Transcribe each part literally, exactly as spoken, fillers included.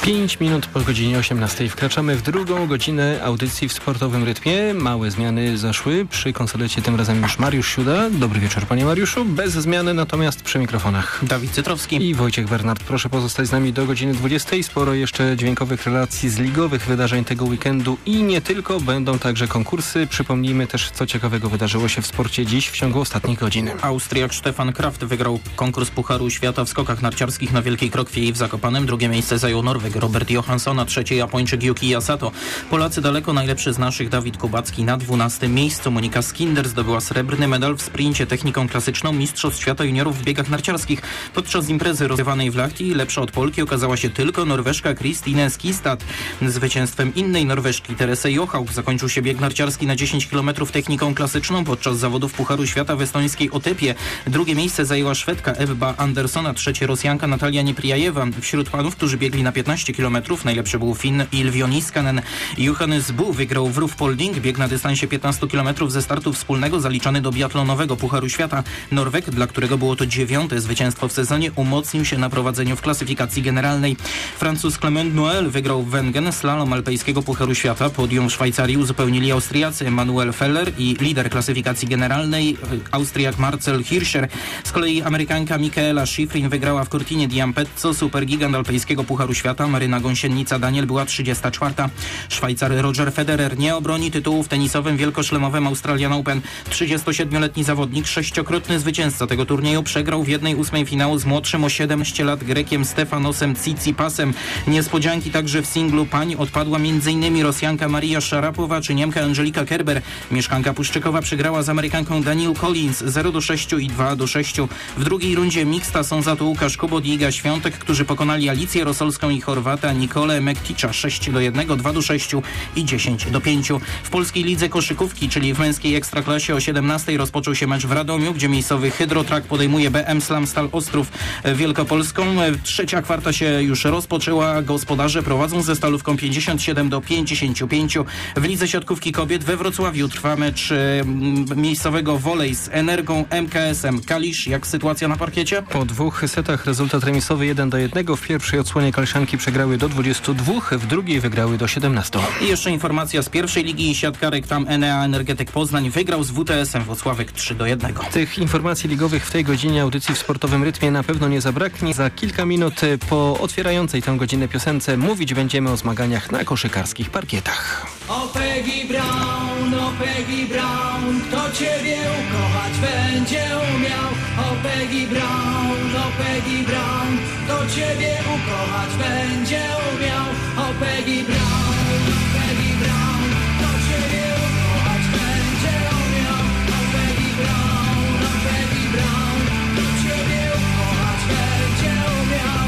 pięć minut po godzinie osiemnastej wkraczamy w drugą godzinę audycji w sportowym rytmie. Małe zmiany zaszły. Przy konsolecie tym razem już Mariusz Siuda. Dobry wieczór, panie Mariuszu. Bez zmiany natomiast przy mikrofonach Dawid Cytrowski i Wojciech Bernard. Proszę pozostać z nami do godziny dwudziestej. Sporo jeszcze dźwiękowych relacji z ligowych wydarzeń tego weekendu i nie tylko. Będą także konkursy. Przypomnijmy też, co ciekawego wydarzyło się w sporcie dziś w ciągu ostatnich godzin. Austriak Stefan Kraft wygrał konkurs Pucharu Świata w skokach narciarskich na Wielkiej Krokwie w Zakopanem. Drugie miejsce zajął Norweg Robert Johansson, a trzecie Japończyk Yuki Yasato. Polacy daleko najlepszy z naszych Dawid Kubacki na dwunastym miejscu. Monika Skinder zdobyła srebrny medal w sprincie techniką klasyczną Mistrzostw Świata Juniorów w biegach narciarskich. Podczas imprezy rozgrywanej w Lahti lepsza od Polki okazała się tylko Norweżka Kristine Skistad. Zwycięstwem innej Norweżki Teresy Johaug zakończył się bieg narciarski na dziesięć kilometrów techniką klasyczną podczas zawodów Pucharu Świata w estońskiej Otepie. Drugie miejsce zajęła Szwedka Ebba Andersson, a trzecie Rosjanka Natalia Nieprijajewa. Wśród panów, którzy biegli na piętnaście kilometrów, najlepszy był Finn Ilvio Niskanen. Johannes Bu wygrał w Rufpolding, bieg na dystansie piętnaście kilometrów ze startu wspólnego zaliczany do biatlonowego Pucharu Świata. Norweg, dla którego było to dziewiąte zwycięstwo w sezonie, umocnił się na prowadzeniu w klasyfikacji generalnej. Francuz Clement Noël wygrał w Wengen slalom alpejskiego Pucharu Świata. Podium w Szwajcarii uzupełnili Austriacy Manuel Feller i lider klasyfikacji generalnej Austriak Marcel Hirscher. Z kolei Amerykanka Michaela Schifrin wygrała w Cortinie d'Ampezzo supergigant alpejskiego Pucharu Świata. Maryna Gąsienica Daniel była trzydziesta czwarta. Szwajcar Roger Federer nie obroni tytułu w tenisowym wielkoszlemowym Australian Open. trzydziestosiedmioletni zawodnik, sześciokrotny zwycięzca tego turnieju, przegrał w jednej ósmej finału z młodszym o siedemnaście lat Grekiem Stefanosem Tsitsipasem. Niespodzianki także w singlu pań odpadła m.in. Rosjanka Maria Szarapowa czy Niemka Angelika Kerber. Mieszkanka Puszczykowa przegrała z Amerykanką Danielle Collins zero do sześciu i dwa do sześciu. W drugiej rundzie mixta są za to Łukasz Kubot i Iga Świątek, którzy pokonali Alicję Rosolską i Chorwata Nikolę Mekticza sześć do jednego, dwa do sześciu i dziesięć do pięciu. W polskiej lidze koszykówki, czyli w męskiej ekstraklasie o siedemnastej rozpoczął się mecz w Radomiu, gdzie miejscowy Hydrotrak podejmuje B M Slam Stal Ostrów Wielkopolską. Trzecia kwarta się już rozpoczęła. Gospodarze prowadzą ze Stalówką pięćdziesiąt siedem do pięćdziesięciu pięciu. W lidze siatkówki kobiet we Wrocławiu trwa mecz miejscowego Wolej z Energą M K S-em Kalisz. Jak sytuacja na parkiecie? Po dwóch setach rezultat remisowy jeden do jednego. W pierwszej odsłonie Kaliszanki przegrały do dwudziestu dwóch, w drugiej wygrały do siedemnastu. I jeszcze informacja z pierwszej ligi siatkarek. Tam Enea Energetyk Poznań wygrał z W T S-em Włocławek trzy do jednego. Tych informacji ligowych w tej godzinie audycji w sportowym rytmie na pewno nie zabraknie. Za kilka minut po otwierającej tę godzinę piosence mówić będziemy o zmaganiach na koszykarskich parkietach. O Peggy Brown, o Peggy Brown, kto ciebie ukochać będzie umiał. O Peggy Brown, o Peggy Brown, kto ciebie ukochać będzie umiał. O Peggy Brown, o Peggy Brown, kto ciebie ukochać będzie umiał. O Peggy Brown, o Peggy Brown, kto ciebie ukochać będzie umiał.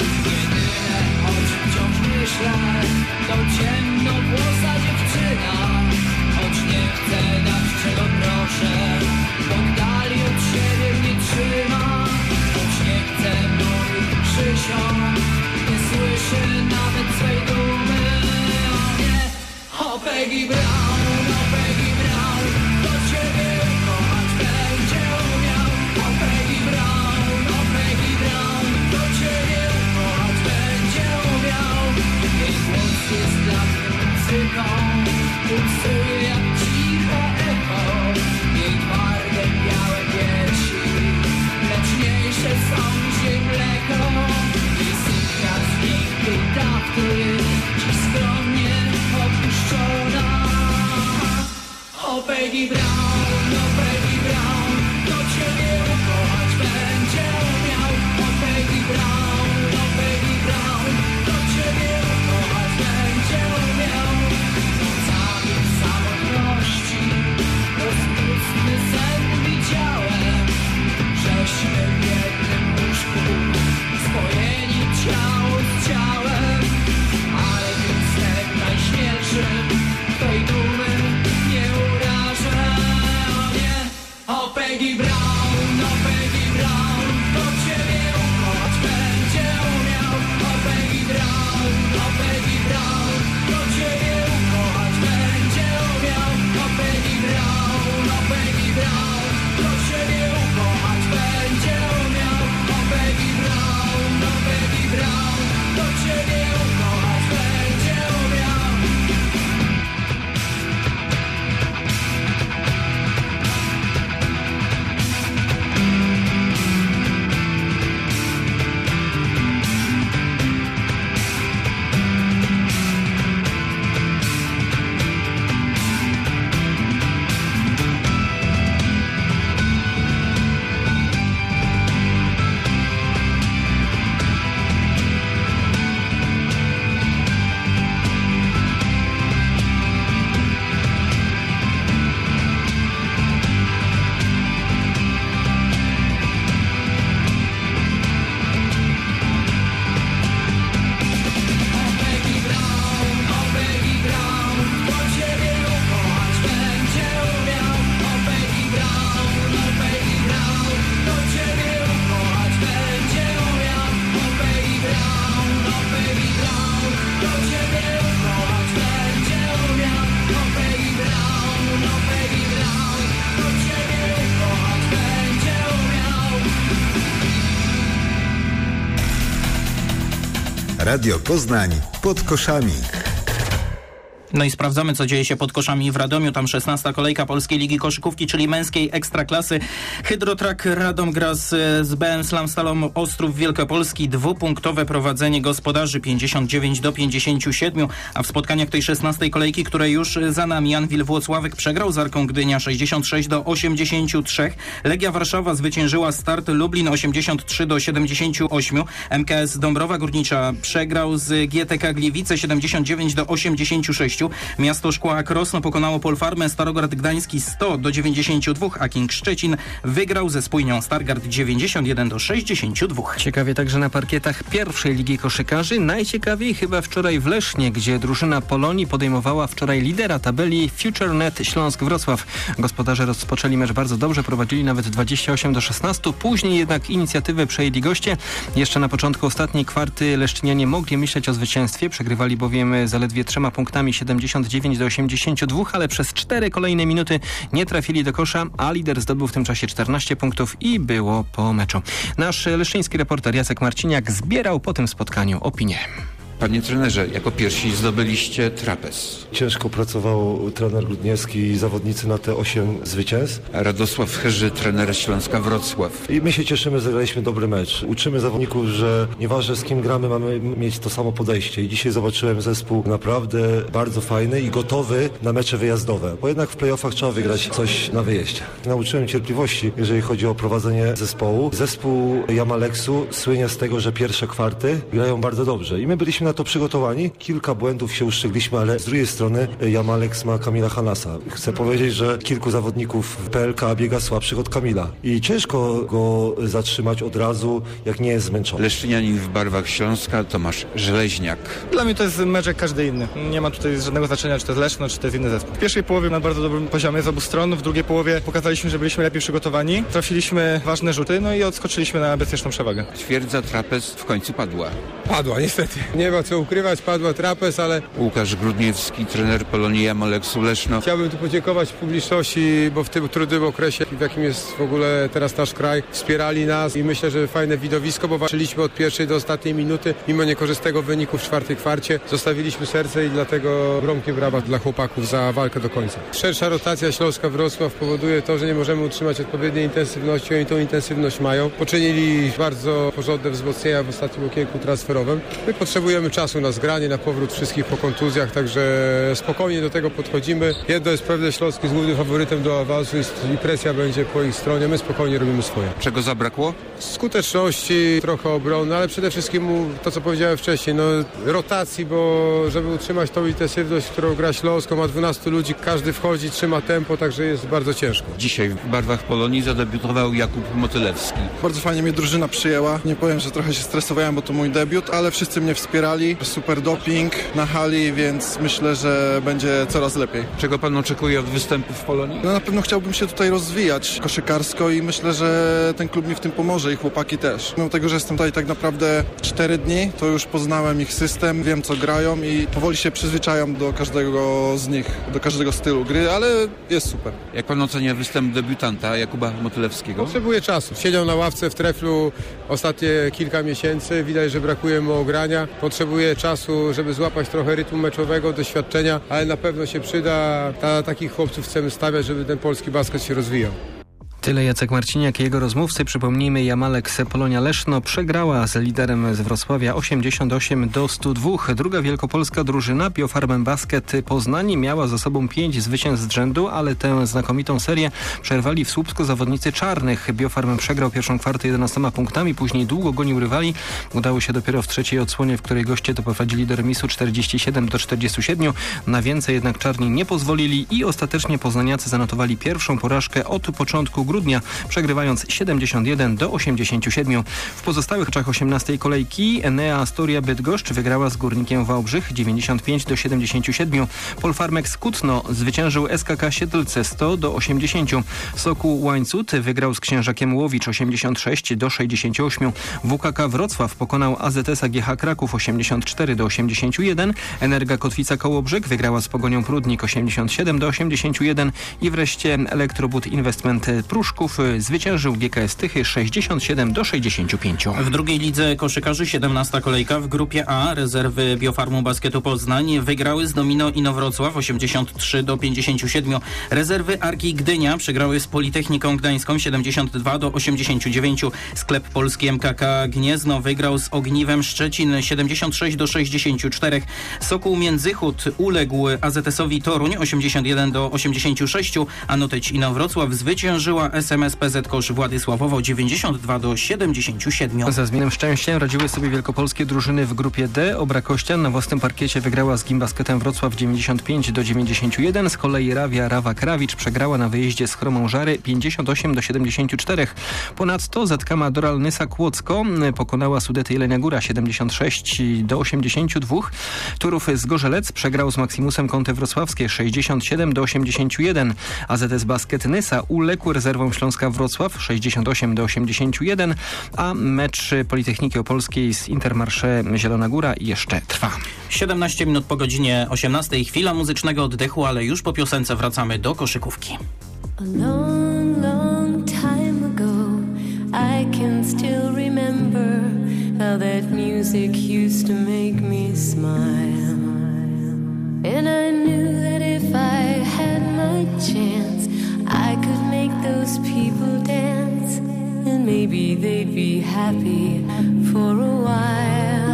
Jedyne, o czym wciąż myślę, to ciemnowłosa dziewczyna. Choć nie chcę dać czego proszę, bo dali od siebie mnie trzyma. Choć nie chcę moich Krzysią, nie słyszy nawet swej dumy. O nie, o Peggy Brown, o Peggy Brown, do ciebie ukochać będzie umiał. O Peggy Brown, o Peggy Brown, do ciebie ukochać będzie umiał. Jej głos jest dla mnie muzyką, pulsuje jak ciche echo. Jej twarde białe piersi, mleczniejsze są niż jej mleko. Jej suknia z miękkiej tafty, dziś skromnie opuszczona. O Peggy Brown, o Peggy Brown, do ciebie ukochać będzie umiał. O Peggy Brown, o Peggy Brown, do ciebie ukochać będzie umiał. Nocami w samotności rozpustny sen widziałem, żeśmy w jednym łóżku spojeni ciało z ciałem. Ale tym snem najśmielszym twej dumy nie urażę. Radio Poznań pod koszami. No i sprawdzamy, co dzieje się pod koszami w Radomiu. Tam szesnasta kolejka Polskiej Ligi Koszykówki, czyli męskiej ekstraklasy. Hydrotrak Radom gra z, z B M Slamstalom Ostrów Wielkopolski. Dwupunktowe prowadzenie gospodarzy pięćdziesiąt dziewięć do pięćdziesięciu siedmiu, a w spotkaniach tej szesnastej kolejki, które już za nami, Anwil Włocławek przegrał z Arką Gdynia sześćdziesiąt sześć do osiemdziesięciu trzech. Legia Warszawa zwyciężyła Start Lublin osiemdziesiąt trzy do siedemdziesięciu ośmiu. M K S Dąbrowa Górnicza przegrał z G T K Gliwice siedemdziesiąt dziewięć do osiemdziesięciu sześciu. Miasto Szkła Krosno pokonało Polfarmę Starogard Gdański sto do dziewięćdziesięciu dwóch, a King Szczecin wygrał ze Spójnią Stargard dziewięćdziesiąt jeden do sześćdziesięciu dwóch. Ciekawie także na parkietach pierwszej Ligi Koszykarzy. Najciekawiej chyba wczoraj w Lesznie, gdzie drużyna Polonii podejmowała wczoraj lidera tabeli FutureNet Śląsk Wrocław. Gospodarze rozpoczęli mecz bardzo dobrze, prowadzili nawet dwadzieścia osiem do szesnastu. Później jednak inicjatywę przejęli goście. Jeszcze na początku ostatniej kwarty leszczynianie mogli myśleć o zwycięstwie. Przegrywali bowiem zaledwie trzema punktami siedemdziesiąt dziewięć do osiemdziesięciu dwóch, ale przez cztery kolejne minuty nie trafili do kosza, a lider zdobył w tym czasie czternaście punktów i było po meczu. Nasz leszczyński reporter Jacek Marciniak zbierał po tym spotkaniu opinię. Panie trenerze, jako pierwsi zdobyliście trapez. Ciężko pracował trener Grudniewski i zawodnicy na te osiem zwycięstw. Radosław Herzy, trener Śląska Wrocław. I my się cieszymy, zagraliśmy dobry mecz. Uczymy zawodników, że nieważne z kim gramy, mamy mieć to samo podejście. I dzisiaj zobaczyłem zespół naprawdę bardzo fajny i gotowy na mecze wyjazdowe. Bo jednak w playoffach trzeba wygrać coś na wyjeździe. Nauczyłem cierpliwości, jeżeli chodzi o prowadzenie zespołu. Zespół Jamaleksu słynie z tego, że pierwsze kwarty grają bardzo dobrze. I my byliśmy na to przygotowani. Kilka błędów się uszczygliśmy, ale z drugiej strony Jamaleks ma Kamila Hanasa. Chcę powiedzieć, że kilku zawodników w P L K biega słabszych od Kamila. I ciężko go zatrzymać od razu, jak nie jest zmęczony. Leszczynianin w barwach Śląska, Tomasz Żeleźniak. Dla mnie to jest mecz jak każdy inny. Nie ma tutaj żadnego znaczenia, czy to jest Leszno, czy to jest inny zespół. W pierwszej połowie na bardzo dobrym poziomie z obu stron. W drugiej połowie pokazaliśmy, że byliśmy lepiej przygotowani. Trafiliśmy ważne rzuty, no i odskoczyliśmy na bezpieczną przewagę. Twierdza trapez w końcu padła. Padła, niestety. Nie ma co ukrywać, padła trapez, ale... Łukasz Grudniewski, trener Polonii Jamaleksu Leszno. Chciałbym tu podziękować publiczności, bo w tym trudnym okresie, w jakim jest w ogóle teraz nasz kraj, wspierali nas i myślę, że fajne widowisko, bo walczyliśmy od pierwszej do ostatniej minuty, mimo niekorzystnego wyniku w czwartej kwarcie. Zostawiliśmy serce i dlatego gromkie brawa dla chłopaków za walkę do końca. Szersza rotacja Śląska Wrocław powoduje to, że nie możemy utrzymać odpowiedniej intensywności, oni tą intensywność mają. Poczynili bardzo porządne wzmocnienia w ostatnim okienku transferowym. My potrzebujemy czasu na zgranie, na powrót wszystkich po kontuzjach, także spokojnie do tego podchodzimy. Jedno jest pewne, Śląsk jest głównym faworytem do awansu i presja będzie po ich stronie. My spokojnie robimy swoje. Czego zabrakło? Skuteczności, trochę obrony, ale przede wszystkim to, co powiedziałem wcześniej, no rotacji, bo żeby utrzymać tą intensywność, którą gra Śląsk, ma dwunastu ludzi, każdy wchodzi, trzyma tempo, także jest bardzo ciężko. Dzisiaj w barwach Polonii zadebiutował Jakub Motylewski. Bardzo fajnie mnie drużyna przyjęła. Nie powiem, że trochę się stresowałem, bo to mój debiut, ale wszyscy mnie wspierali. Super doping na hali, więc myślę, że będzie coraz lepiej. Czego pan oczekuje od występu w Polonii? No na pewno chciałbym się tutaj rozwijać koszykarsko i myślę, że ten klub mi w tym pomoże i chłopaki też. Mimo tego, że jestem tutaj tak naprawdę cztery dni, to już poznałem ich system, wiem co grają i powoli się przyzwyczajam do każdego z nich, do każdego stylu gry, ale jest super. Jak pan ocenia występ debiutanta Jakuba Motylewskiego? Potrzebuje czasu. Siedział na ławce w treflu ostatnie kilka miesięcy, widać, że brakuje mu ogrania. Potrzebuje czasu, żeby złapać trochę rytmu meczowego, doświadczenia, ale na pewno się przyda. Na takich chłopców chcemy stawiać, żeby ten polski basket się rozwijał. Tyle Jacek Marciniak i jego rozmówcy. Przypomnijmy, Jamaleks Polonia Leszno przegrała z liderem z Wrocławia osiemdziesiąt osiem do stu dwóch. Druga wielkopolska drużyna Biofarm Basket Poznań miała za sobą pięć zwycięstw z rzędu, ale tę znakomitą serię przerwali w Słupsku zawodnicy czarnych. Biofarm przegrał pierwszą kwartę jedenastoma punktami, później długo gonił rywali. Udało się dopiero w trzeciej odsłonie, w której goście doprowadzili do remisu czterdzieści siedem do czterdziestu siedmiu. Na więcej jednak czarni nie pozwolili i ostatecznie poznaniacy zanotowali pierwszą porażkę od początku grudnia, przegrywając siedemdziesiąt jeden do osiemdziesięciu siedmiu. W pozostałych meczach osiemnastej kolejki Enea Astoria Bydgoszcz wygrała z Górnikiem Wałbrzych dziewięćdziesiąt pięć do siedemdziesięciu siedmiu. Polfarmex Kutno zwyciężył S K K Siedlce sto do osiemdziesięciu. Sokół Łańcut wygrał z Księżakiem Łowicz osiemdziesiąt sześć do sześćdziesięciu ośmiu. W K K Wrocław pokonał A Z S A G H Kraków osiemdziesiąt cztery do osiemdziesięciu jeden. Energa Kotwica Kołobrzeg wygrała z Pogonią Prudnik osiemdziesiąt siedem do osiemdziesięciu jeden i wreszcie Elektrobud Investment Pruszcz Pruszków zwyciężył G K S Tychy sześćdziesiąt siedem do sześćdziesięciu pięciu. W drugiej lidze koszykarzy siedemnasta kolejka w grupie A rezerwy Biofarmu Basketu Poznań wygrały z Domino Inowrocław osiemdziesiąt trzy do pięćdziesięciu siedmiu. Rezerwy Arki Gdynia przegrały z Politechniką Gdańską siedemdziesiąt dwa do osiemdziesięciu dziewięciu. Sklep Polski M K K Gniezno wygrał z Ogniwem Szczecin siedemdziesiąt sześć do sześćdziesięciu czterech. Sokół Międzychód uległ A Z S-owi Toruń osiemdziesiąt jeden do osiemdziesięciu sześciu, a Noteć Inowrocław zwyciężyła S M S P Z Kosz Władysławowo dziewięćdziesiąt dwa do siedemdziesięciu siedmiu. Za zmiennym szczęściem radziły sobie wielkopolskie drużyny w grupie D. Obra Kościan na własnym parkiecie wygrała z Gimbasketem Wrocław dziewięćdziesiąt pięć do dziewięćdziesięciu jeden. Z kolei Rawia Rawa Krawicz przegrała na wyjeździe z Chromą Żary pięćdziesiąt osiem do siedemdziesięciu czterech. Ponadto Z K Madoral Nysa Kłodzko pokonała Sudety Jelenia Góra siedemdziesiąt sześć do osiemdziesięciu dwóch. Turów Zgorzelec przegrał z Maximusem Kąty Wrocławskie sześćdziesiąt siedem do osiemdziesięciu jeden. A Z S Basket Nysa uległ rezerwom Śląska Wrocław sześćdziesiąt osiem do osiemdziesięciu jeden, a mecz Politechniki Opolskiej z Intermarché Zielona Góra jeszcze trwa. siedemnaście minut po godzinie osiemnastej. Chwila muzycznego oddechu, ale już po piosence wracamy do koszykówki. A long, long time ago I can still remember how that music used to make me smile. And I knew that if I had my chance I could make those people dance, and maybe they'd be happy for a while.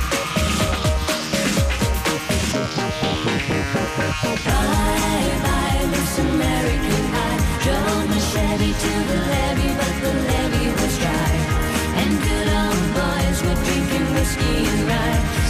Bye, bye.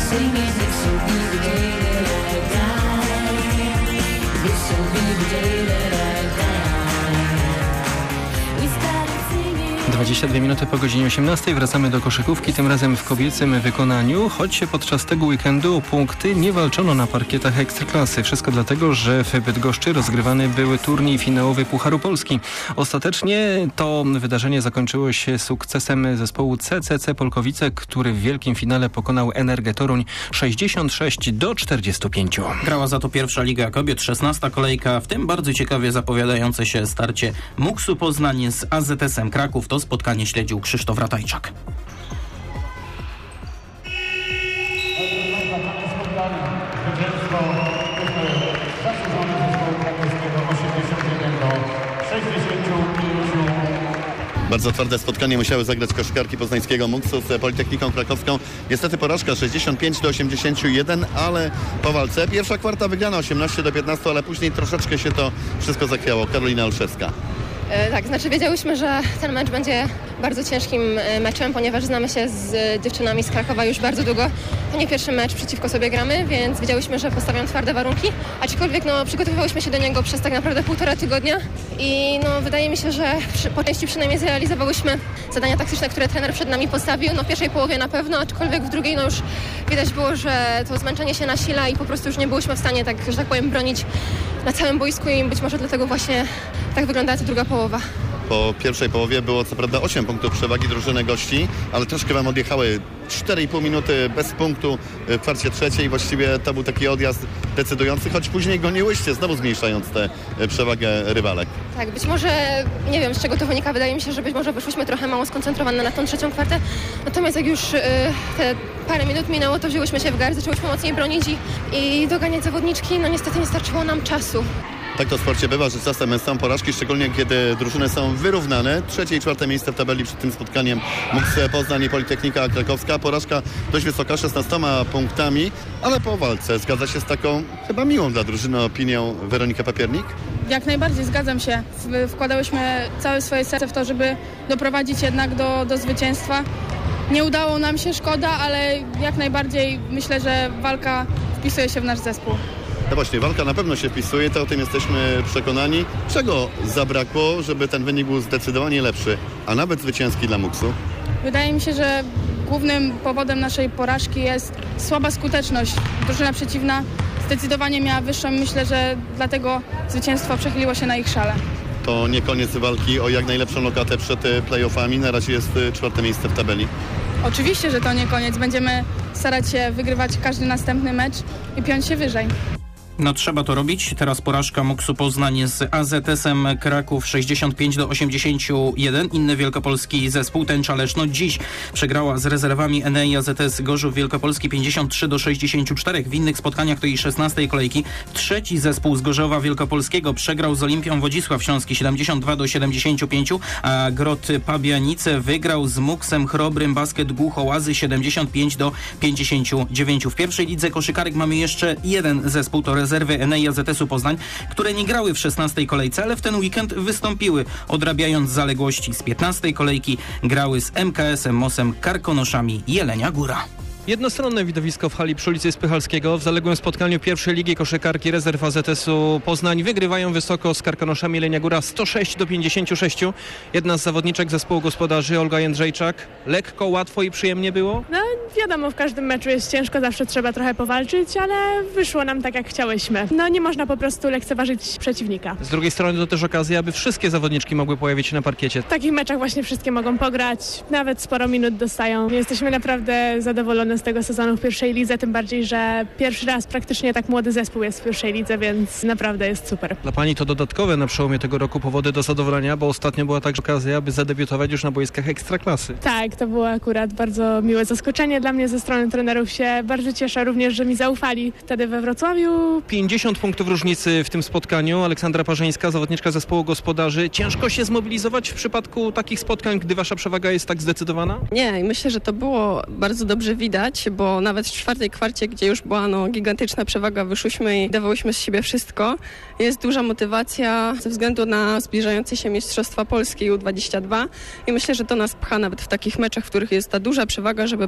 singing, this'll be the day that I die. This'll be the day that I die. We started singing. dwadzieścia dwie minuty po godzinie osiemnastej wracamy do koszykówki, tym razem w kobiecym wykonaniu, choć podczas tego weekendu o punkty nie walczono na parkietach Ekstraklasy. Wszystko dlatego, że w Bydgoszczy rozgrywany był turniej finałowy Pucharu Polski. Ostatecznie to wydarzenie zakończyło się sukcesem zespołu C C C Polkowice, który w wielkim finale pokonał Energę Toruń sześćdziesiąt sześć do czterdziestu pięciu. Grała za to pierwsza Liga Kobiet, szesnasta kolejka, w tym bardzo ciekawie zapowiadające się starcie Muksu Poznań z A Z S-em Kraków. To spotkanie śledził Krzysztof Ratajczak. Bardzo twarde spotkanie musiały zagrać koszykarki poznańskiego Muksu z Politechniką Krakowską. Niestety porażka sześćdziesiąt pięć do osiemdziesięciu jeden, ale po walce. Pierwsza kwarta wygrana osiemnaście do piętnastu, ale później troszeczkę się to wszystko zachwiało. Karolina Olszewska. E, tak, znaczy wiedziałyśmy, że ten mecz będzie bardzo ciężkim meczem, ponieważ znamy się z dziewczynami z Krakowa już bardzo długo. To nie pierwszy mecz przeciwko sobie gramy, więc wiedziałyśmy, że postawią twarde warunki, aczkolwiek no, przygotowywałyśmy się do niego przez tak naprawdę półtora tygodnia i no, wydaje mi się, że przy, po części przynajmniej zrealizowałyśmy zadania taktyczne, które trener przed nami postawił. No, w pierwszej połowie na pewno, aczkolwiek w drugiej no, już widać było, że to zmęczenie się nasila i po prostu już nie byłyśmy w stanie, tak, że tak powiem, bronić na całym boisku i być może dlatego właśnie tak wyglądała ta druga połowa. Po pierwszej połowie było co prawda osiem punktów przewagi drużyny gości, ale troszkę wam odjechały cztery i pół minuty bez punktu w kwarcie trzeciej. Właściwie to był taki odjazd decydujący, choć później goniłyście, znowu zmniejszając tę przewagę rywalek. Tak, być może, nie wiem z czego to wynika, wydaje mi się, że być może wyszłyśmy trochę mało skoncentrowane na tą trzecią kwartę, natomiast jak już y, te parę minut minęło, to wzięłyśmy się w garść, zaczęłyśmy mocniej bronić i, i doganiać zawodniczki, no niestety nie starczyło nam czasu. Tak to w sporcie bywa, że czasem są porażki, szczególnie kiedy drużyny są wyrównane. Trzecie i czwarte miejsce w tabeli przed tym spotkaniem Muks Poznań i Politechnika Krakowska. Porażka dość wysoka, szesnastoma punktami, ale po walce zgadza się z taką chyba miłą dla drużyny opinią Weronika Papiernik? Jak najbardziej zgadzam się. Wkładałyśmy całe swoje serce w to, żeby doprowadzić jednak do, do zwycięstwa. Nie udało nam się, szkoda, ale jak najbardziej myślę, że walka wpisuje się w nasz zespół. No właśnie, walka na pewno się wpisuje, to o tym jesteśmy przekonani. Czego zabrakło, żeby ten wynik był zdecydowanie lepszy, a nawet zwycięski dla Muksu? Wydaje mi się, że głównym powodem naszej porażki jest słaba skuteczność. Drużyna przeciwna zdecydowanie miała wyższą, myślę, że dlatego zwycięstwo przechyliło się na ich szale. To nie koniec walki o jak najlepszą lokatę przed play-offami. Na razie jest czwarte miejsce w tabeli. Oczywiście, że to nie koniec. Będziemy starać się wygrywać każdy następny mecz i piąć się wyżej. No trzeba to robić. Teraz porażka Muksu Poznań z A Z S-em Kraków sześćdziesiąt pięć do osiemdziesięciu jeden. Inny wielkopolski zespół, Tęcza Leszno, dziś przegrała z rezerwami N E I A Z S Gorzów Wielkopolski pięćdziesiąt trzy do sześćdziesięciu czterech. W innych spotkaniach tej szesnastej kolejki trzeci zespół z Gorzowa Wielkopolskiego przegrał z Olimpią Wodzisław Śląski siedemdziesiąt dwa do siedemdziesięciu pięciu, a Grot Pabianice wygrał z Muksem Chrobrym Basket Głuchołazy siedemdziesiąt pięć do pięćdziesięciu dziewięciu. W pierwszej lidze koszykarek mamy jeszcze jeden zespół, to rezerwy N E I A Z S-u Poznań, które nie grały w szesnastej kolejce, ale w ten weekend wystąpiły, odrabiając zaległości z piętnastej kolejki. Grały z M K S-em Mosem Karkonoszami Jelenia Góra. Jednostronne widowisko w hali przy ulicy Spychalskiego. W zaległym spotkaniu pierwszej ligi koszykarki rezerw A Z S-u Poznań wygrywają wysoko z Karkonoszami Jelenia Góra sto sześć do pięćdziesięciu sześciu. Jedna z zawodniczek zespołu gospodarzy, Olga Jędrzejczak. Lekko, łatwo i przyjemnie było? No wiadomo, w każdym meczu jest ciężko, zawsze trzeba trochę powalczyć, ale wyszło nam tak jak chciałyśmy. No nie można po prostu lekceważyć przeciwnika. Z drugiej strony to też okazja, aby wszystkie zawodniczki mogły pojawić się na parkiecie. W takich meczach właśnie wszystkie mogą pograć, nawet sporo minut dostają. Jesteśmy naprawdę zadowolone z tego sezonu w pierwszej lidze, tym bardziej, że pierwszy raz praktycznie tak młody zespół jest w pierwszej lidze, więc naprawdę jest super. Dla pani to dodatkowe na przełomie tego roku powody do zadowolenia, bo ostatnio była także okazja, aby zadebiutować już na boiskach Ekstraklasy. Tak, to było akurat bardzo miłe zaskoczenie dla mnie ze strony trenerów. Się bardzo cieszę również, że mi zaufali wtedy we Wrocławiu. pięćdziesiąt punktów różnicy w tym spotkaniu. Aleksandra Parzyńska, zawodniczka zespołu gospodarzy. Ciężko się zmobilizować w przypadku takich spotkań, gdy wasza przewaga jest tak zdecydowana? Nie, myślę, że to było bardzo dobrze widać, bo nawet w czwartej kwarcie, gdzie już była no, gigantyczna przewaga, wyszłyśmy i dawałyśmy z siebie wszystko. Jest duża motywacja ze względu na zbliżające się Mistrzostwa Polski U dwadzieścia dwa i myślę, że to nas pcha nawet w takich meczach, w których jest ta duża przewaga, żeby poćwiczyć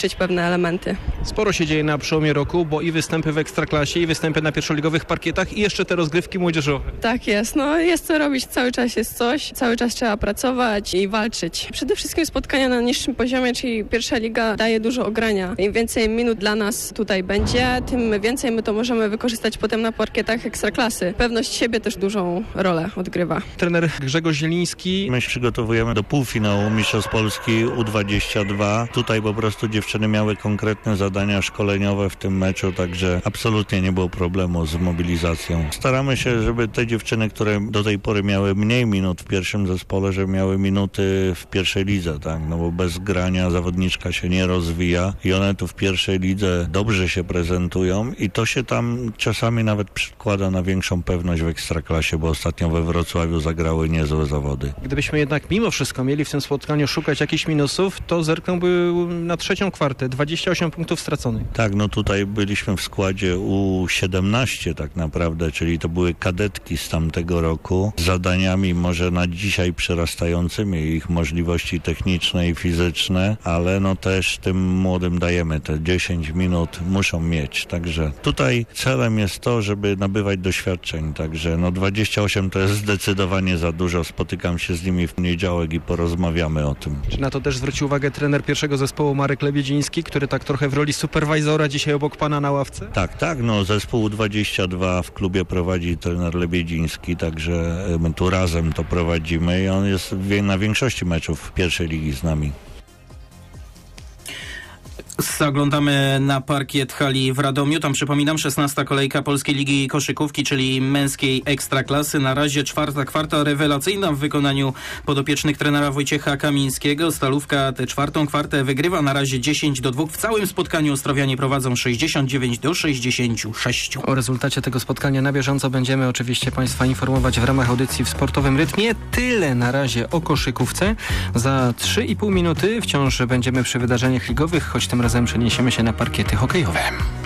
zobaczyć pewne elementy. Sporo się dzieje na przełomie roku, bo i występy w Ekstraklasie, i występy na pierwszoligowych parkietach, i jeszcze te rozgrywki młodzieżowe. Tak jest, no jest co robić, cały czas jest coś, cały czas trzeba pracować i walczyć. Przede wszystkim spotkania na niższym poziomie, czyli pierwsza liga daje dużo ogrania. Im więcej minut dla nas tutaj będzie, tym więcej my to możemy wykorzystać potem na parkietach Ekstraklasy. Pewność siebie też dużą rolę odgrywa. Trener Grzegorz Zieliński. My się przygotowujemy do półfinału Mistrzostw Polski U dwadzieścia dwa. Tutaj po prostu dziewczyny miały konkretne zadania szkoleniowe w tym meczu, także absolutnie nie było problemu z mobilizacją. Staramy się, żeby te dziewczyny, które do tej pory miały mniej minut w pierwszym zespole, żeby miały minuty w pierwszej lidze, tak? No bo bez grania zawodniczka się nie rozwija i one tu w pierwszej lidze dobrze się prezentują i to się tam czasami nawet przekłada na większą pewność w Ekstraklasie, bo ostatnio we Wrocławiu zagrały niezłe zawody. Gdybyśmy jednak mimo wszystko mieli w tym spotkaniu szukać jakichś minusów, to zerknąłby na trzecią kwartę, dwadzieścia osiem punktów straconych. Tak, no tutaj byliśmy w składzie U siedemnaście tak naprawdę, czyli to były kadetki z tamtego roku, z zadaniami może na dzisiaj przerastającymi ich możliwości techniczne i fizyczne, ale no też tym młodym dajemy te dziesięć minut, muszą mieć, także tutaj celem jest to, żeby nabywać doświadczeń, także no dwadzieścia osiem to jest zdecydowanie za dużo, spotykam się z nimi w poniedziałek i porozmawiamy o tym. Czy na to też zwrócił uwagę trener pierwszego zespołu Marek Lebiedziński, który tak trochę w roli superwajzora dzisiaj obok pana na ławce? Tak, tak, no zespół dwadzieścia dwa w klubie prowadzi trener Lebiedziński, także my tu razem to prowadzimy i on jest na większości meczów pierwszej ligi z nami. Zaglądamy na parkiet hali w Radomiu. Tam przypominam szesnasta kolejka Polskiej Ligi Koszykówki, czyli męskiej ekstraklasy. Na razie czwarta kwarta rewelacyjna w wykonaniu podopiecznych trenera Wojciecha Kamińskiego. Stalówka tę czwartą kwartę wygrywa na razie dziesięć do dwóch. W całym spotkaniu ostrowianie prowadzą sześćdziesiąt dziewięć do sześćdziesięciu sześciu. O rezultacie tego spotkania na bieżąco będziemy oczywiście Państwa informować w ramach audycji w Sportowym Rytmie. Tyle na razie o koszykówce. Za trzy i pół minuty wciąż będziemy przy wydarzeniach ligowych, choć tym razem przeniesiemy się na parkiety hokejowe.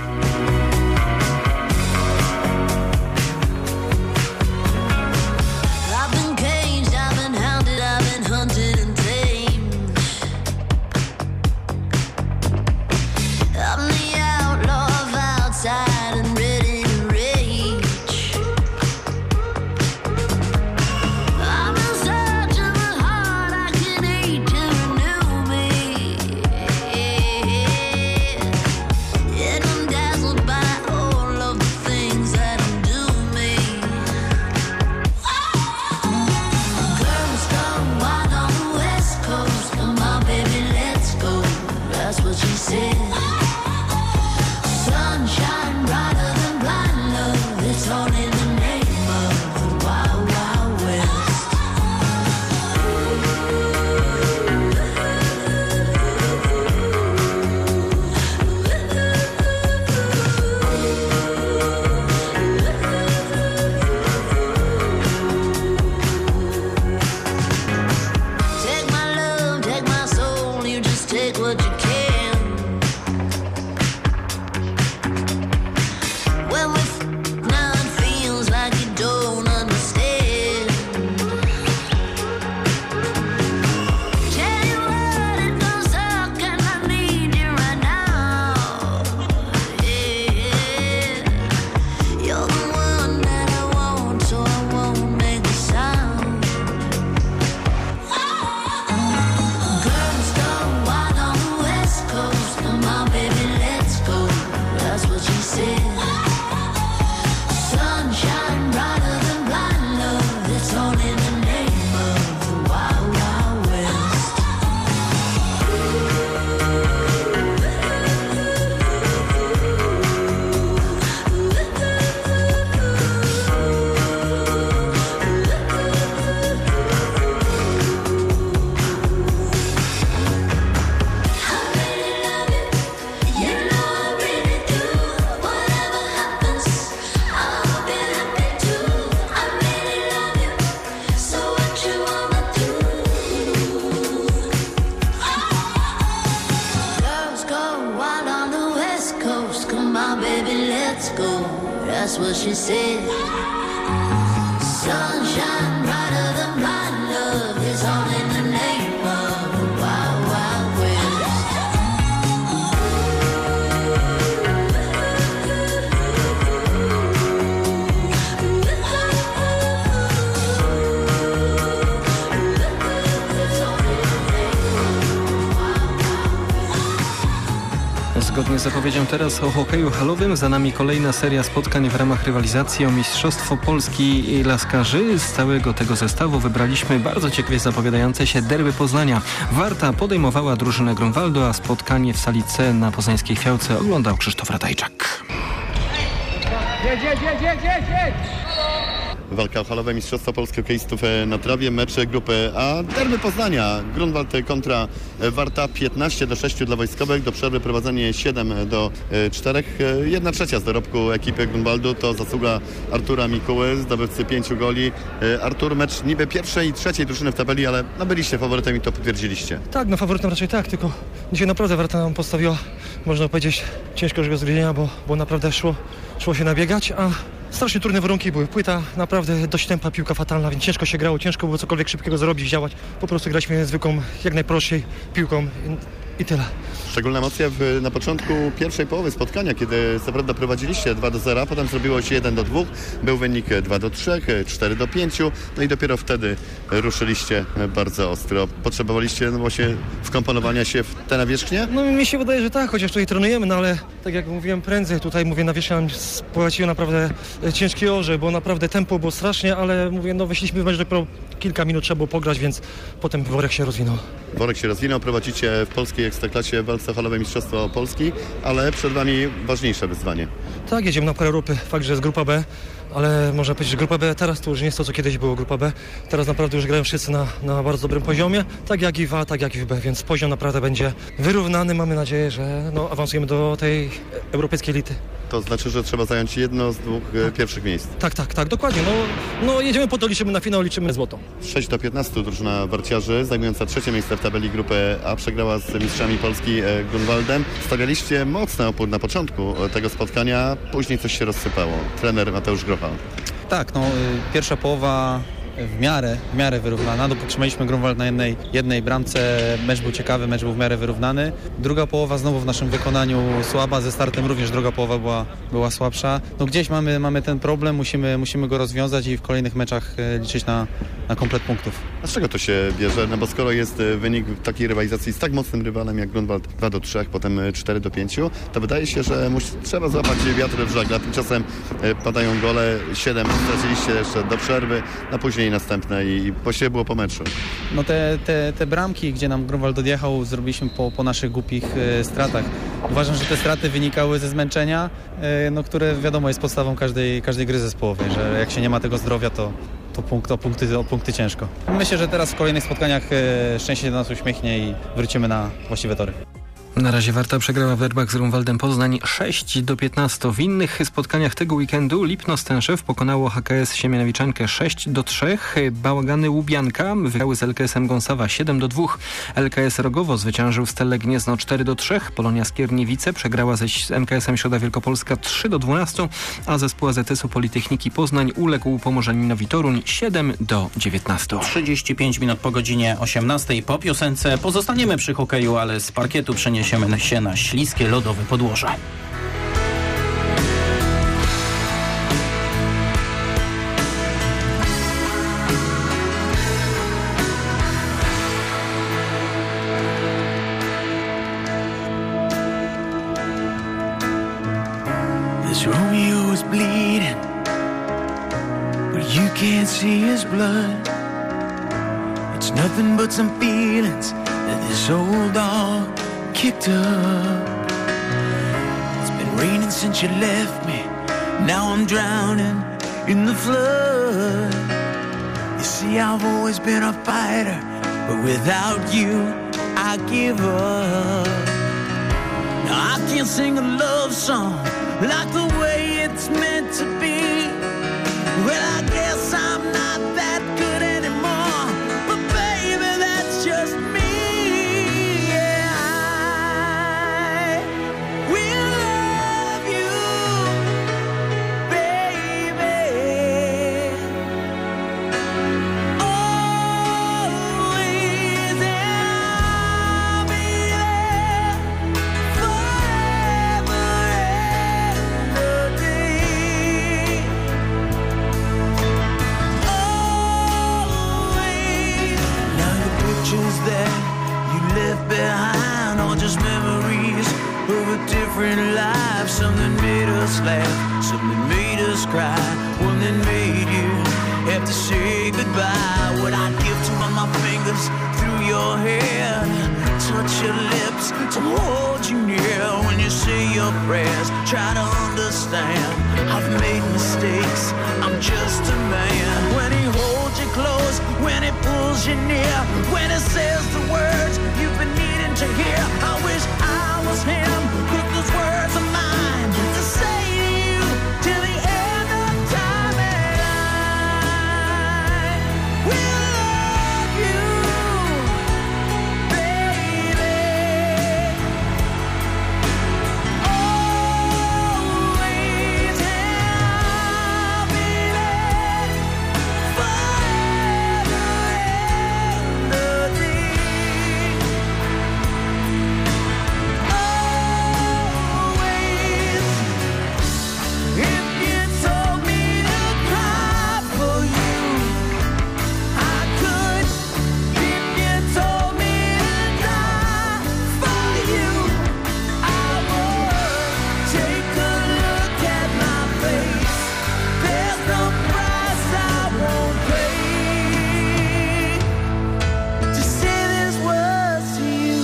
That's what she said. Sunshine brighter than blind love is all in the name of the Wild Wild West. Zgodnie z zapowiedzią teraz o hokeju halowym. Za nami kolejna seria spotkań w ramach rywalizacji o Mistrzostwo Polski laskarzy. Z całego tego zestawu wybraliśmy bardzo ciekawie zapowiadające się derby Poznania. Warta podejmowała drużynę Grunwaldu, a spotkanie w sali C na poznańskiej Fiałce oglądał Krzysztof Ratajczak. Jedź, jedź, jedź, jedź, jedź, jedź! Walka o halowe Mistrzostwo Polskie hokeistów na trawie, mecze grupy A. Derby Poznania, Grunwald kontra Warta, piętnaście do sześciu dla wojskowych, do przerwy prowadzenie siedem do czterech. Jedna trzecia z dorobku ekipy Grunwaldu to zasługa Artura Mikuły, zdobywcy pięciu goli. Artur, mecz niby pierwszej i trzeciej drużyny w tabeli, ale no byliście faworytem i to potwierdziliście. Tak, no faworytem raczej tak, tylko dzisiaj naprawdę Warta nam postawiła, można powiedzieć, ciężko zgryzienia, bo, bo naprawdę szło, szło się nabiegać, a strasznie trudne warunki były. Płyta naprawdę dość tępa, piłka fatalna, więc ciężko się grało, ciężko było cokolwiek szybkiego zrobić, działać. Po prostu graliśmy zwykłą, jak najprostszej piłką i, i tyle. Szczególna emocja w, na początku pierwszej połowy spotkania, kiedy co prawda prowadziliście dwa do zera, potem zrobiło się jeden do dwóch, był wynik dwa do trzech, cztery do pięciu, no i dopiero wtedy ruszyliście bardzo ostro. Potrzebowaliście no właśnie wkomponowania się w tę nawierzchnię? No mi się wydaje, że tak, chociaż tutaj trenujemy, no ale tak jak mówiłem prędzej, tutaj mówię, nawierzchnia nam spłaciła naprawdę ciężki orze, bo naprawdę tempo było strasznie, ale mówię, no wyszliśmy w mecz, dopiero kilka minut trzeba było pograć, więc potem worek się rozwinął. Worek się rozwinął, prowadzicie w polskiej ekstraklasie w walce halowej Mistrzostwo Polski, ale przed wami ważniejsze wyzwanie. Tak, jedziemy na parę Europy, fakt, że jest grupa B, ale można powiedzieć, że grupa B teraz to już nie jest to, co kiedyś było grupa B. Teraz naprawdę już grają wszyscy na, na bardzo dobrym poziomie, tak jak i w A, tak jak i w B, więc poziom naprawdę będzie wyrównany. Mamy nadzieję, że no, awansujemy do tej europejskiej elity. To znaczy, że trzeba zająć jedno z dwóch tak. pierwszych miejsc. Tak, tak, tak, dokładnie. No, no jedziemy po to, liczymy na finał, liczymy złoto. sześć do piętnastu drużyna Warciarzy, zajmująca trzecie miejsce w tabeli grupy A, przegrała z mistrzami Polski e, Grunwaldem. Stawialiście mocny opór na początku tego spotkania, później coś się rozsypało. Trener Mateusz Grocha. Tak, no y, pierwsza połowa w miarę, w miarę wyrównana. Dotrzymaliśmy Grunwald na jednej, jednej bramce. Mecz był ciekawy, mecz był w miarę wyrównany. Druga połowa znowu w naszym wykonaniu słaba. Ze startem również druga połowa była, była słabsza. No gdzieś mamy, mamy ten problem, musimy, musimy go rozwiązać i w kolejnych meczach liczyć na, na komplet punktów. A z czego to się bierze? No bo skoro jest wynik takiej rywalizacji z tak mocnym rywalem jak Grunwald dwa do trzech, potem cztery do pięciu, to wydaje się, że musi, trzeba złapać wiatr w żagle. Tymczasem padają gole, siedem straciliście jeszcze do przerwy, a później następne i właściwie było po meczu. No te, te, te bramki, gdzie nam Grunwald odjechał, zrobiliśmy po, po naszych głupich e, stratach. Uważam, że te straty wynikały ze zmęczenia, e, no, które wiadomo jest podstawą każdej, każdej gry zespołowej, że jak się nie ma tego zdrowia, to, to, punkt, to punkty, o punkty ciężko. Myślę, że teraz w kolejnych spotkaniach e, szczęście do nas uśmiechnie i wrócimy na właściwe tory. Na razie Warta przegrała w derbach z Grunwaldem Poznań sześć do piętnastu. W innych spotkaniach tego weekendu Lipno Stęszew pokonało H K S Siemianowiczankę sześć do trzech. Bałagany Łubianka wygrały z L K S-em Gąsawa siedem do dwóch. L K S Rogowo zwyciężył Stelle Gniezno cztery do trzech. Polonia Skierniewice przegrała ze M K S-em Środa Wielkopolska trzy do dwunastu, a zespół A Z S-u Politechniki Poznań uległ Pomorzaninowi Toruń siedem do dziewiętnastu. trzydzieści pięć minut po godzinie osiemnastej. Po piosence pozostaniemy przy hokeju, ale z parkietu przeniesiemy się na śliskie, lodowe podłoże. This Romeo is bleeding, but you can't see his blood. It's nothing but some feelings that this old dog kicked up. It's been raining since you left me. Now I'm drowning in the flood. You see, I've always been a fighter, but without you, I give up. Now I can't sing a love song like the way it's meant to be. Well, I guess I'm not that good anymore, but baby, that's just me. different life. Some that made us laugh, some that made us cry, one that made you have to say goodbye. What I'd give to run my fingers through your hair, touch your lips, to hold you near. When you say your prayers, try to understand, I've made mistakes, I'm just a man. When he holds you close, when he pulls you near, when he says the words you've been needing to hear, I wish I was him, put those words of mine to say to you till the end of time. And I will love you, baby, always, and I'll be there forever and a day. If you told me to cry for you, I could. If you told me to die for you, I would. Take a look at my face, there's no price I won't pay to say these words to you.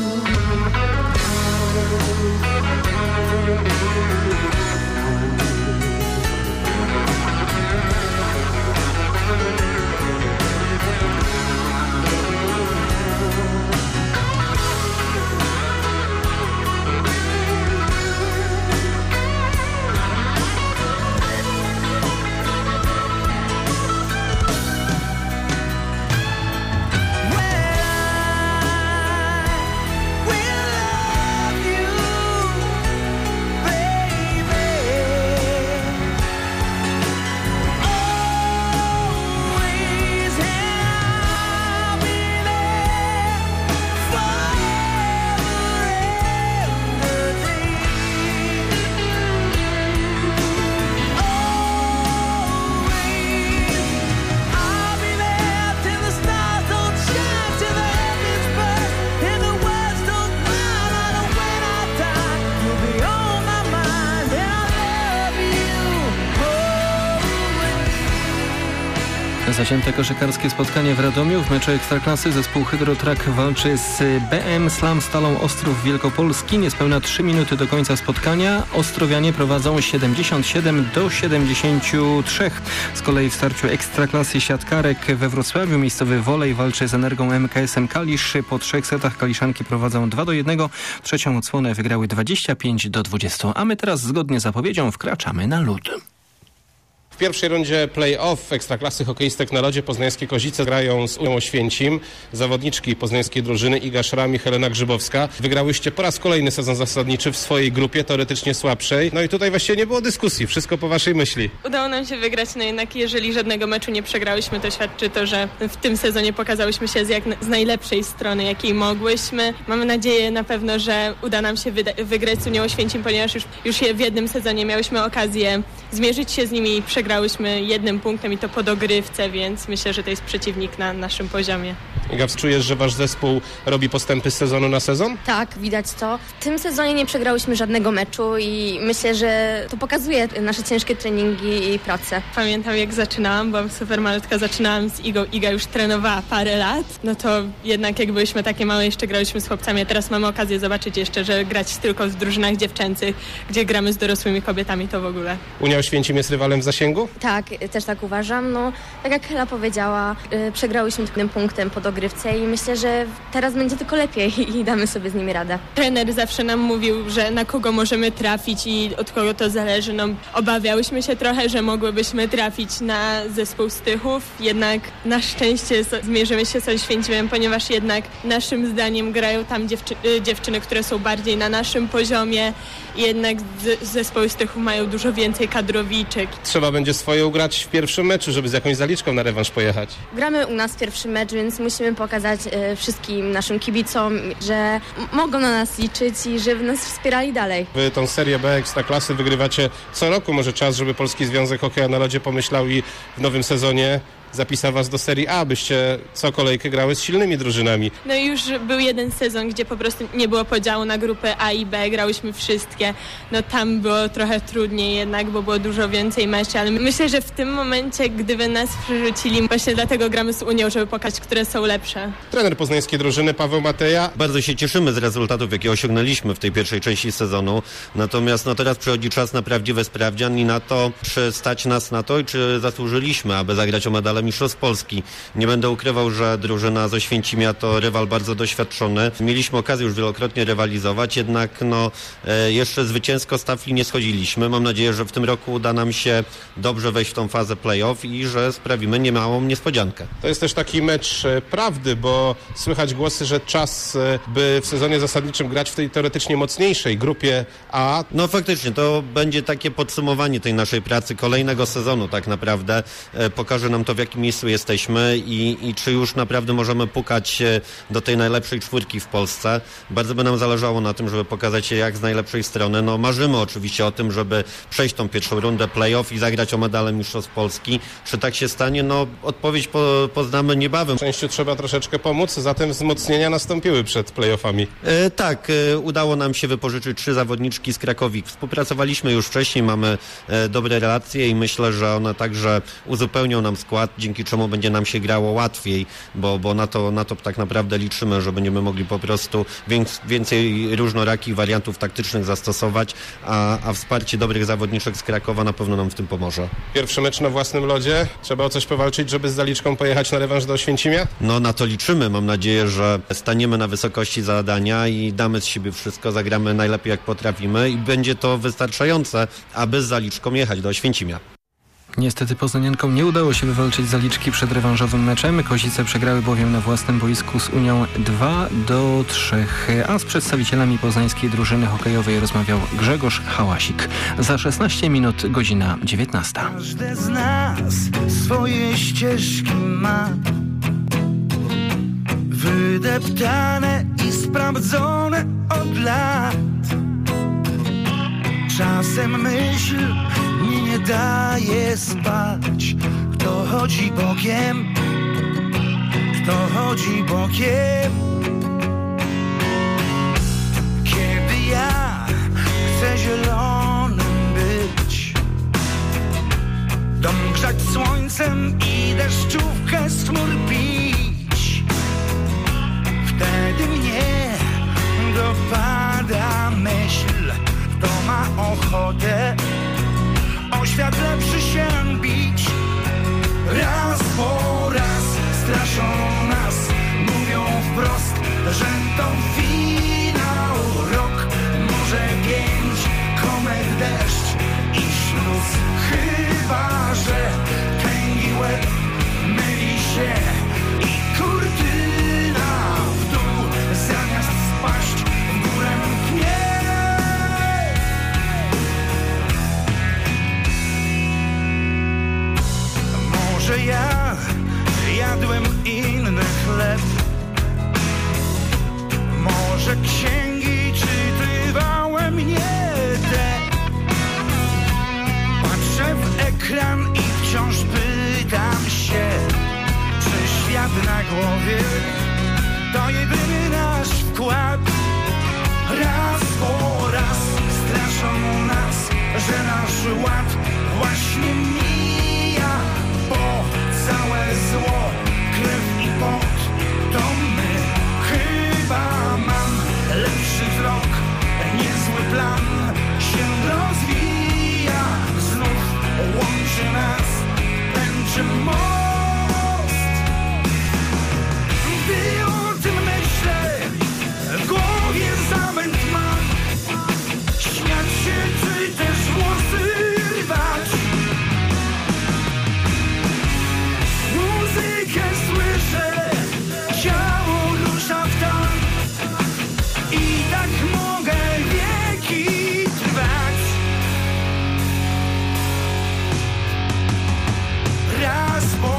Zacięte koszykarskie spotkanie w Radomiu. W meczu Ekstraklasy zespół Hydrotrak walczy z B M Slam Stalą Ostrów Wielkopolski. Niespełna trzy minuty do końca spotkania. Ostrowianie prowadzą siedemdziesiąt siedem do siedemdziesięciu trzech. Z kolei w starciu Ekstraklasy siatkarek we Wrocławiu miejscowy Wolej walczy z Energą M K S-em Kalisz. Po trzech setach Kaliszanki prowadzą dwa do jednego. Trzecią odsłonę wygrały dwadzieścia pięć do dwudziestu. A my teraz zgodnie z zapowiedzią wkraczamy na lód. W pierwszej rundzie play-off Ekstraklasy hokeistek na lodzie poznańskie Kozice grają z Unią Oświęcim. Zawodniczki poznańskiej drużyny Iga Szram i Helena Grzybowska. Wygrałyście po raz kolejny sezon zasadniczy w swojej grupie, teoretycznie słabszej. No i tutaj właściwie nie było dyskusji, wszystko po waszej myśli. Udało nam się wygrać, no jednak jeżeli żadnego meczu nie przegrałyśmy, to świadczy to, że w tym sezonie pokazałyśmy się z, jak, z najlepszej strony, jakiej mogłyśmy. Mamy nadzieję na pewno, że uda nam się wyda- wygrać z Unią Oświęcim, ponieważ już, już w jednym sezonie miałyśmy okazję zmierzyć się z nimi i przegrałyśmy jednym punktem i to po dogrywce, więc myślę, że to jest przeciwnik na naszym poziomie. Iga, czujesz, że wasz zespół robi postępy z sezonu na sezon? Tak, widać to. W tym sezonie nie przegrałyśmy żadnego meczu i myślę, że to pokazuje nasze ciężkie treningi i pracę. Pamiętam, jak zaczynałam, byłam super malutka, zaczynałam z Igą. Iga już trenowała parę lat, no to jednak jak byliśmy takie małe, jeszcze grałyśmy z chłopcami, a teraz mamy okazję zobaczyć jeszcze, że grać tylko w drużynach dziewczęcych, gdzie gramy z dorosłymi kobietami, to w ogóle. Unia Oświęcim jest rywalem w zasięgu? Tak, też tak uważam. No, tak jak Hela powiedziała, yy, przegrałyśmy tym punktem po dogrywce i myślę, że teraz będzie tylko lepiej i damy sobie z nimi radę. Trener zawsze nam mówił, że na kogo możemy trafić i od kogo to zależy. No, obawiałyśmy się trochę, że mogłybyśmy trafić na zespół Stychów, jednak na szczęście so, zmierzymy się z Oświęcimiem, ponieważ jednak naszym zdaniem grają tam dziewczy y, dziewczyny, które są bardziej na naszym poziomie i jednak z, zespoły Stychów mają dużo więcej kadrowiczek. Trzeba będzie swoje ugrać w pierwszym meczu, żeby z jakąś zaliczką na rewanż pojechać. Gramy u nas pierwszy mecz, więc musimy pokazać y, wszystkim naszym kibicom, że m- mogą na nas liczyć i żeby nas wspierali dalej. Wy tą serię B Ekstraklasy wygrywacie co roku. Może czas, żeby Polski Związek Hokeja na Lodzie pomyślał i w nowym sezonie zapisał was do Serii A, byście co kolejkę grały z silnymi drużynami. No i już był jeden sezon, gdzie po prostu nie było podziału na grupę A i B, grałyśmy wszystkie. No tam było trochę trudniej jednak, bo było dużo więcej meczy, ale myślę, że w tym momencie, gdyby nas przerzucili, właśnie dlatego gramy z Unią, żeby pokazać, które są lepsze. Trener poznańskiej drużyny Paweł Mateja. Bardzo się cieszymy z rezultatów, jakie osiągnęliśmy w tej pierwszej części sezonu. Natomiast no teraz przychodzi czas na prawdziwy sprawdzian i na to, czy stać nas na to i czy zasłużyliśmy, aby zagrać o medale Mistrzostw Polski. Nie będę ukrywał, że drużyna z Oświęcimia to rywal bardzo doświadczony. Mieliśmy okazję już wielokrotnie rywalizować, jednak no e, jeszcze zwycięsko z tafli nie schodziliśmy. Mam nadzieję, że w tym roku uda nam się dobrze wejść w tą fazę play-off i że sprawimy niemałą niespodziankę. To jest też taki mecz e, prawdy, bo słychać głosy, że czas, e, by w sezonie zasadniczym grać w tej teoretycznie mocniejszej grupie A. No faktycznie, to będzie takie podsumowanie tej naszej pracy kolejnego sezonu tak naprawdę. E, pokaże nam to, w jakim miejscu jesteśmy i, i czy już naprawdę możemy pukać do tej najlepszej czwórki w Polsce. Bardzo by nam zależało na tym, żeby pokazać się jak z najlepszej strony. No marzymy oczywiście o tym, żeby przejść tą pierwszą rundę play-off i zagrać o medale Mistrzostw Polski. Czy tak się stanie? No odpowiedź po, poznamy niebawem. Częściu trzeba troszeczkę pomóc, zatem wzmocnienia nastąpiły przed play-offami. E, tak, e, udało nam się wypożyczyć trzy zawodniczki z Krakowi. Współpracowaliśmy już wcześniej, mamy e, dobre relacje i myślę, że one także uzupełnią nam skład, dzięki czemu będzie nam się grało łatwiej, bo, bo na to, na to tak naprawdę liczymy, że będziemy mogli po prostu więcej różnorakich wariantów taktycznych zastosować, a, a wsparcie dobrych zawodniczek z Krakowa na pewno nam w tym pomoże. Pierwszy mecz na własnym lodzie. Trzeba o coś powalczyć, żeby z Zaliczką pojechać na rewanż do Oświęcimia? No na to liczymy. Mam nadzieję, że staniemy na wysokości zadania i damy z siebie wszystko, zagramy najlepiej jak potrafimy i będzie to wystarczające, aby z Zaliczką jechać do Oświęcimia. Niestety poznaniankom nie udało się wywalczyć zaliczki przed rewanżowym meczem. Kozice przegrały bowiem na własnym boisku z Unią dwa do trzech. A z przedstawicielami poznańskiej drużyny hokejowej rozmawiał Grzegorz Hałasik. Za szesnaście minut godzina dziewiętnasta. Każdy z nas swoje ścieżki ma, wydeptane i sprawdzone od lat. Czasem myśl mi nie daje spać. Kto chodzi bokiem, kto chodzi bokiem. Kiedy ja chcę zielonym być, dom grzać słońcem i deszczówkę z chmur pić, wtedy mnie dopada myśl, kto ma ochotę o świat lepszy się bić. Raz po raz straszą nas, mówią wprost, że to finał, rok, może pięć, komet, deszcz i śluz. Chyba że tęgi łeb myli się i kurtyna w dół zamiast spaść w górę mknie. Może ja jadłem inny chleb, może księgi czytywałem nie te. Patrzę w ekran i wciąż pytam się, czy świat na głowie to jedyny nasz wkład. Raz po raz straszą nas, że nasz ład właśnie mija, bo całe zło, krew i pot to my. Chyba mam lepszy wzrok, niezły plan się rozwija. Znów łączy nas tęczy most. Gdy o tym myślę, w głowie zamęt mam. Śmiać się czy też włosy rwać. Muzykę słyszę, ciało rusza w tam. I tak mogę wieki trwać. Raz po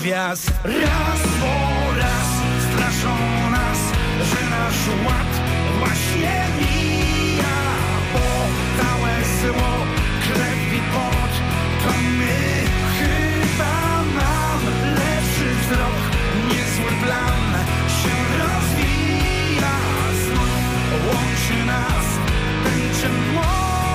gwiazd. Raz po raz straszą nas, że nasz ład właśnie mija, bo całe zło, krew i pot, to my chyba mam lepszy wzrok, niezły plan się rozwija, znów łączy nas tęczy most.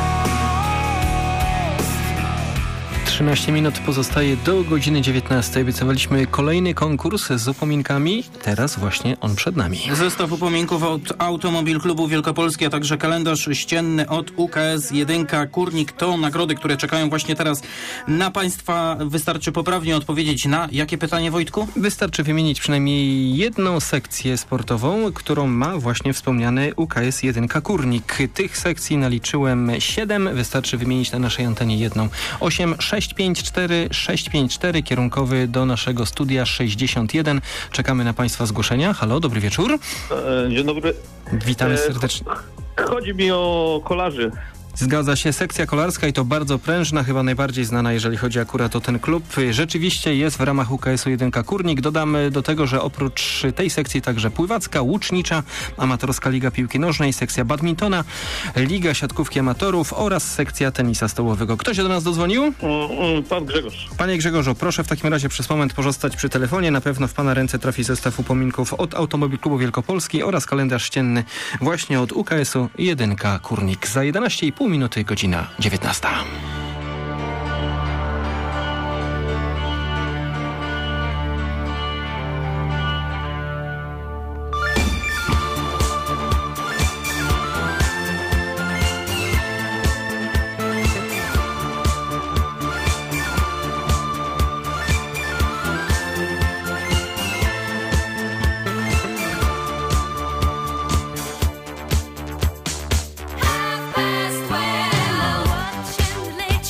trzynaście minut pozostaje do godziny dziewiętnastej. Obiecywaliśmy kolejny konkurs z upominkami. Teraz właśnie on przed nami. Zestaw upominków od Automobil Klubu Wielkopolski, a także kalendarz ścienny od U K S jeden Kurnik. To nagrody, które czekają właśnie teraz na Państwa. Wystarczy poprawnie odpowiedzieć na jakie pytanie, Wojtku? Wystarczy wymienić przynajmniej jedną sekcję sportową, którą ma właśnie wspomniany U K S jeden Kurnik. Tych sekcji naliczyłem siedem. Wystarczy wymienić na naszej antenie jedną. osiem sześć pięć cztery sześć pięć cztery, kierunkowy do naszego studia sześćdziesiąt jeden. Czekamy na Państwa zgłoszenia. Halo, dobry wieczór. E, dzień dobry. Witamy serdecznie. Chodzi mi o kolarzy. Zgadza się, sekcja kolarska i to bardzo prężna, chyba najbardziej znana, jeżeli chodzi akurat o ten klub. Rzeczywiście jest w ramach U K S-u jeden Kurnik. Dodamy do tego, że oprócz tej sekcji także pływacka, łucznicza, amatorska liga piłki nożnej, sekcja badmintona, liga siatkówki amatorów oraz sekcja tenisa stołowego. Kto się do nas dodzwonił? Pan Grzegorz. Panie Grzegorzu, proszę w takim razie przez moment pozostać przy telefonie. Na pewno w Pana ręce trafi zestaw upominków od Automobil Klubu Wielkopolski oraz kalendarz ścienny właśnie od U K S-u jeden Kurnik. Za jedenaście i pół minuty, godzina dziewiętnasta. Past twelve, watching late.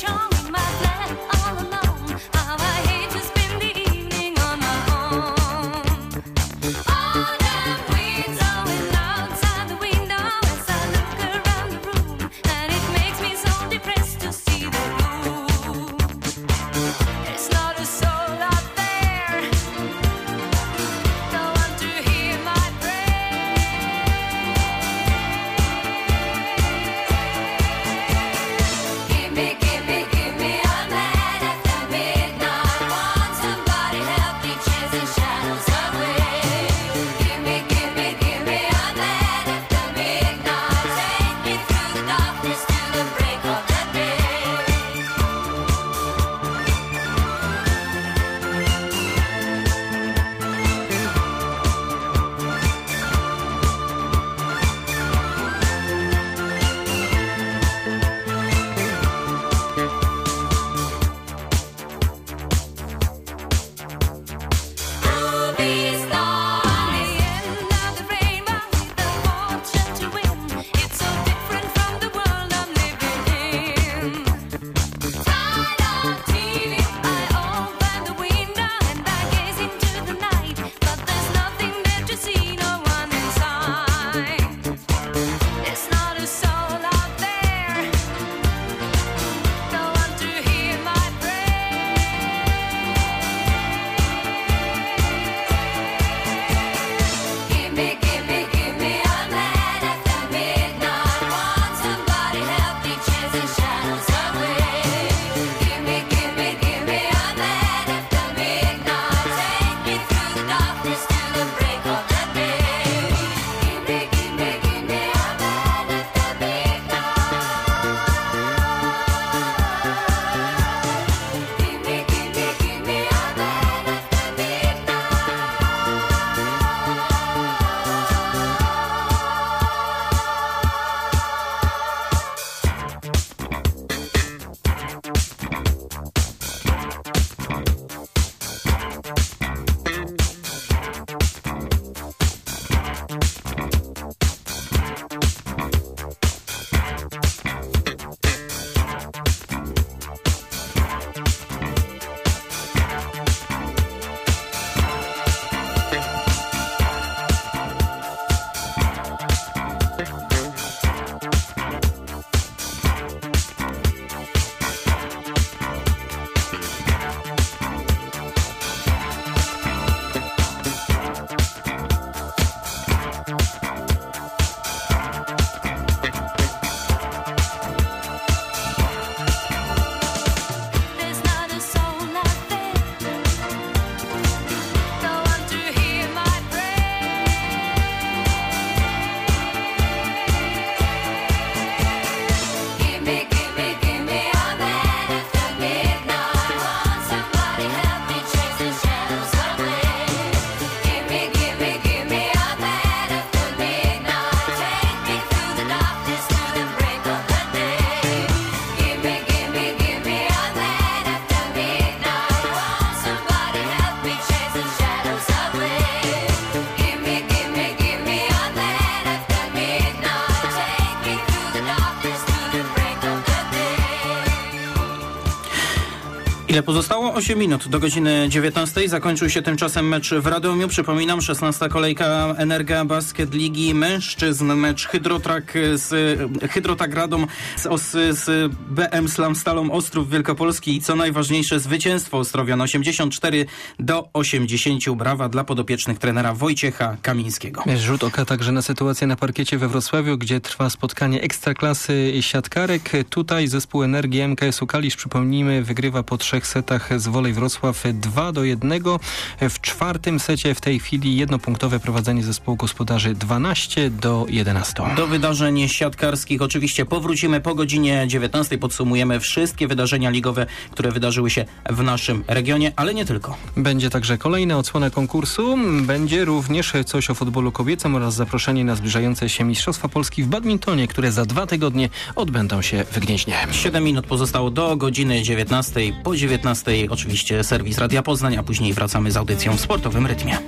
Ile pozostało? osiem minut do godziny dziewiętnastej. Zakończył się tymczasem mecz w Radomiu. Przypominam, szesnasta kolejka Energa Basket Ligi Mężczyzn. Mecz Hydrotrak z Hydrotrak Radom z, Os, z B M Slam Stalą Ostrów Wielkopolski i co najważniejsze zwycięstwo Ostrowia na osiemdziesiąt cztery do osiemdziesięciu. Brawa dla podopiecznych trenera Wojciecha Kamińskiego. Rzut oka także na sytuację na parkiecie we Wrocławiu, gdzie trwa spotkanie Ekstraklasy siatkarek. Tutaj zespół Energii M K S-u Kalisz, przypomnijmy, wygrywa po trzech setach z Wolej Wrocław dwa do jednego. W czwartym secie w tej chwili jednopunktowe prowadzenie zespołu gospodarzy dwanaście do jedenastu. Do wydarzeń siatkarskich oczywiście powrócimy po godzinie dziewiętnastej. Podsumujemy wszystkie wydarzenia ligowe, które wydarzyły się w naszym regionie, ale nie tylko. Będzie także kolejna odsłona konkursu. Będzie również coś o futbolu kobiecym oraz zaproszenie na zbliżające się Mistrzostwa Polski w badmintonie, które za dwa tygodnie odbędą się w Gnieźnie. siedem minut pozostało do godziny dziewiętnastej. Po dziewiętnastej oczywiście serwis Radia Poznań, a później wracamy z audycją w sportowym rytmie.